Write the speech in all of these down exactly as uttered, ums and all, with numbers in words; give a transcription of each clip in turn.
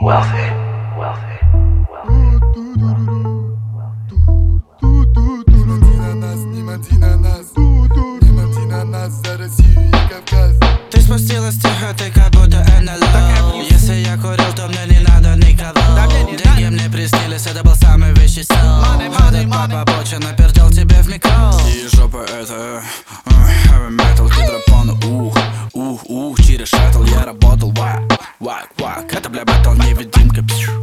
Wealthy, wealthy, Ты спустилась тихо, ты как будто эн эл о. Если я курил, то мне не надо никого. Деньги мне приснились, это был самый вещий стол. Ходит папа боча, напердел тебе в микро. И жопа это heavy metal, гидропон, ух, ух, ух. Через шаттл я работал, вак, вак, вак. Это, бля, батл невидимка.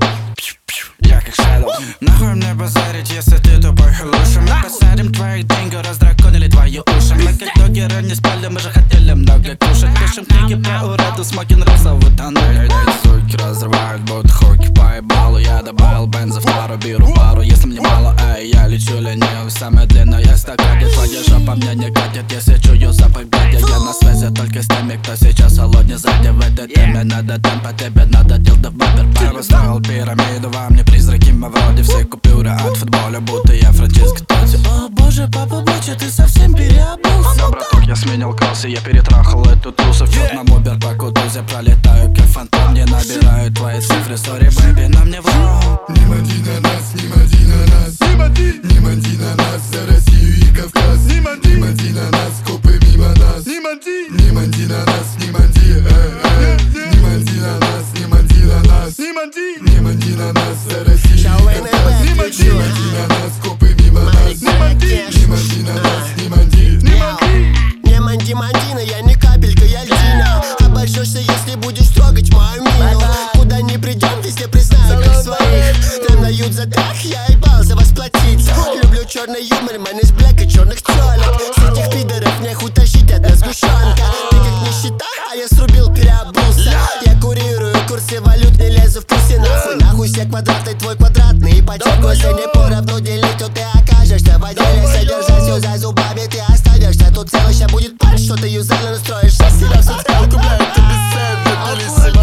Я как шаттл. Нахуй мне базарить, если ты тупой халуша. Мы посадим твоих деньги, раздраконили твои уши. Мы как догеры не спали, мы же хотели много кушать. Пишем книги про уроду, смокин росов вытонули. Суки разрывают, будто хоки по ебалу. Я добавил бенза в пару, беру пару. Если мне мало, эй, я лечу ленивый. Самая длинная стакане, твоя жопа мне не катит. Если чую запах гадя, я на связи только с теми, кто сейчас холоднее сзади. В этой теме надо темпа, тебе надо дилда в бампер. Я построил пирамиду, во мне призраки вроде. Все купюры от футболя, будто я Франциско Тоти. О боже, папа боча, ты совсем переобулся. Да, браток, я сменил кроссы, я перетрахал эту тусу. В черном убер по кутузе пролетаю, как фантом. Не набираю твои цифры, сори, бэби, но мне враг. Не манди на нас, не манди на нас, не манди, не манди на нас за Россию и Кавказ. Не манди, не манди на нас, копы мимо нас. Не манди, не манди на нас, не манди, э, э. Не манди на нас, не манди на нас, не манди, не манди на нас за Россию и Кавказ. Не манди, не манди на нас, копы мимо нас. Не манди, не манди на нас, не манди, не манди. Не манди, мандина, я не капелька, я льдина. Обожжешься, если будешь трогать мою мину. Куда не придем, везде признаю как своих. Нам дают за так, я ебался восплотиться. Люблю черный юмор, man из блэк и черных телек. С этих пидоров нехуй тащить одна сгущенка. Ты как нищета, а я срубил, переобулся. Я курирую курсы валют, не лезу в пуси. Нахуй, нахуй все квадраты, твой квадратный ипотеку. Если не поровну делить, то ты окажешься в отделе. Содержать все за зубами, ты останешься. Тут целый ща будет пар, что ты юзально настроишь. Сейчас себя в социалку, блядь, ты бесценный,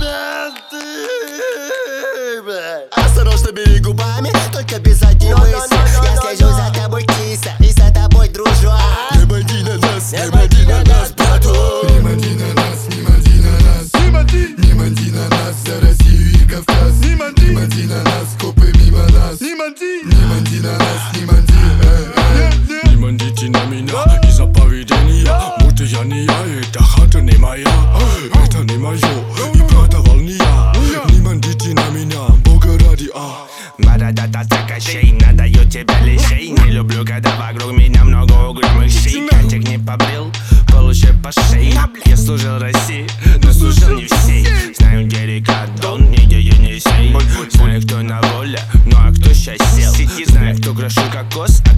осторожно бери губами, только без одни мысли. Я слежу за тобой, киса, и за тобой дружу. Не манди на нас, не манди на нас, брату. Не манди на нас, не манди на нас, не манди, не манди на нас за Россию и Кавказ. Не манди, не манди на нас, копы мимо нас. Не манди, не манди на нас, не манди, э, э. Не мандите на меня из-за поведения, будто я не я, эта хата не моя. Это не мое, и продавал не я. Не мандите на меня, Бога ради, а. Мададата кощей, надаю тебе лещей. Не люблю, когда вокруг меня много угрюмых щей. Кантик не побрил, получи по шее. Я служил России, но служил не всей. Знаю, где река Дон, нигде ее не сей. Знаю, кто на воле, ну а кто щас сел. Знаю, кто крошил кокос,